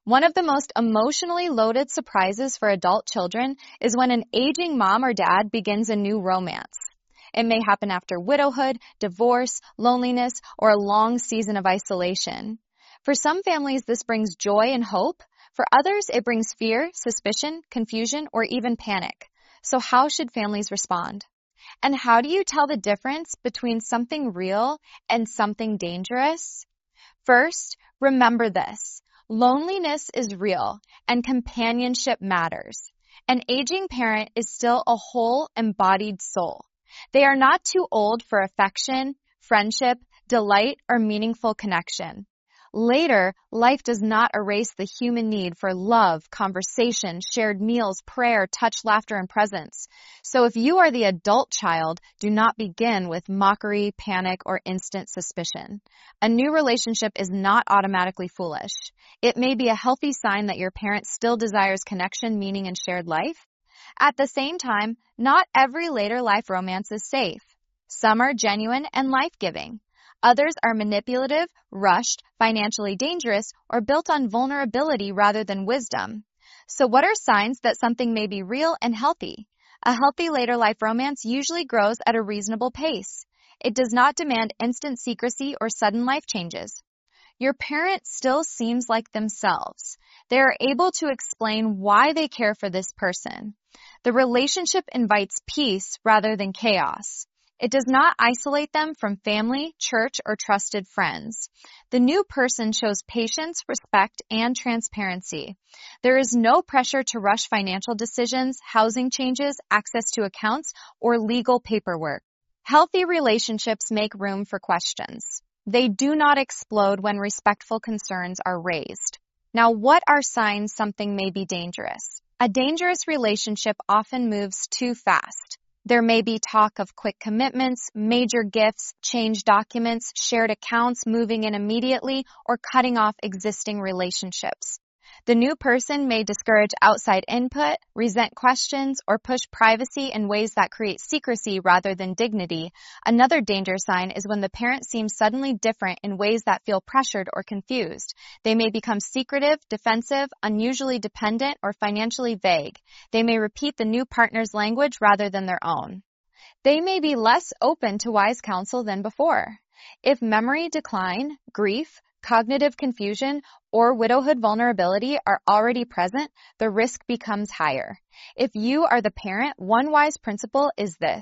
One of the most emotionally loaded surprises for adult children is when an aging mom or dad begins a new romance. It may happen after widowhood, divorce, loneliness, or a long season of isolation. For some families, this brings joy and hope. For others, it brings fear, suspicion, confusion, or even panic. So how should families respond? And how do you tell the difference between something real and something dangerous? First, remember this. Loneliness is real, and companionship matters. An aging parent is still a whole, embodied soul. They are not too old for affection, friendship, delight, or meaningful connection. Later, life does not erase the human need for love, conversation, shared meals, prayer, touch, laughter, and presence. So if you are the adult child, do not begin with mockery, panic, or instant suspicion. A new relationship is not automatically foolish. It may be a healthy sign that your parent still desires connection, meaning, and shared life. At the same time, not every later life romance is safe. Some are genuine and life-giving. Others are manipulative, rushed, financially dangerous, or built on vulnerability rather than wisdom. So what are signs that something may be real and healthy? A healthy later life romance usually grows at a reasonable pace. It does not demand instant secrecy or sudden life changes. Your parent still seems like themselves. They are able to explain why they care for this person. The relationship invites peace rather than chaos. It does not isolate them from family, church, or trusted friends. The new person shows patience, respect, and transparency. There is no pressure to rush financial decisions, housing changes, access to accounts, or legal paperwork. Healthy relationships make room for questions. They do not explode when respectful concerns are raised. Now, what are signs something may be dangerous? A dangerous relationship often moves too fast. There may be talk of quick commitments, major gifts, changed documents, shared accounts, moving in immediately, or cutting off existing relationships. The new person may discourage outside input, resent questions, or push privacy in ways that create secrecy rather than dignity. Another danger sign is when the parent seems suddenly different in ways that feel pressured or confused. They may become secretive, defensive, unusually dependent, or financially vague. They may repeat the new partner's language rather than their own. They may be less open to wise counsel than before. If memory decline, grief, cognitive confusion, or widowhood vulnerability are already present, the risk becomes higher. If you are the parent, one wise principle is this: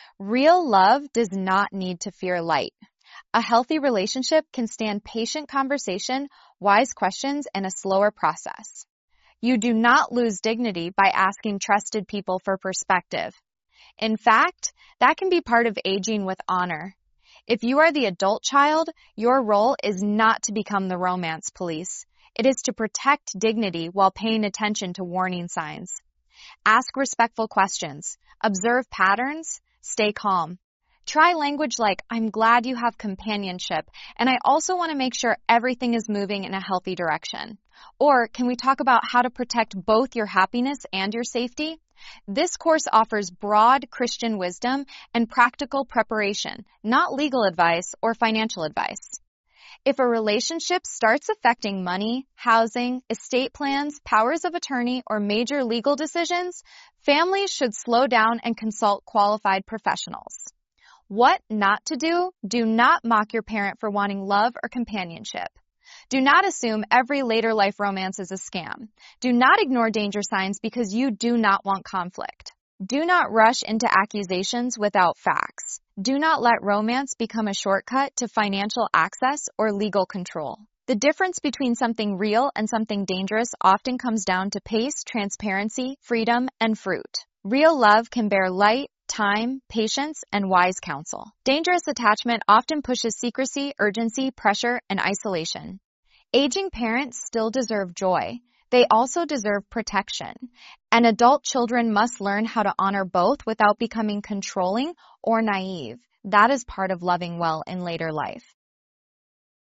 real love does not need to fear light. A healthy relationship can stand patient conversation, wise questions, and a slower process. You do not lose dignity by asking trusted people for perspective. In fact, that can be part of aging with honor. If you are the adult child, your role is not to become the romance police. It is to protect dignity while paying attention to warning signs. Ask respectful questions. Observe patterns. Stay calm. Try language like, "I'm glad you have companionship, and I also want to make sure everything is moving in a healthy direction." Or, "Can we talk about how to protect both your happiness and your safety?" This course offers broad Christian wisdom and practical preparation, not legal advice or financial advice. If a relationship starts affecting money, housing, estate plans, powers of attorney, or major legal decisions, families should slow down and consult qualified professionals. What not to do? Do not mock your parent for wanting love or companionship. Do not assume every later life romance is a scam. Do not ignore danger signs because you do not want conflict. Do not rush into accusations without facts. Do not let romance become a shortcut to financial access or legal control. The difference between something real and something dangerous often comes down to pace, transparency, freedom, and fruit. Real love can bear light, time, patience, and wise counsel. Dangerous attachment often pushes secrecy, urgency, pressure, and isolation. Aging parents still deserve joy. They also deserve protection. And adult children must learn how to honor both without becoming controlling or naive. That is part of loving well in later life.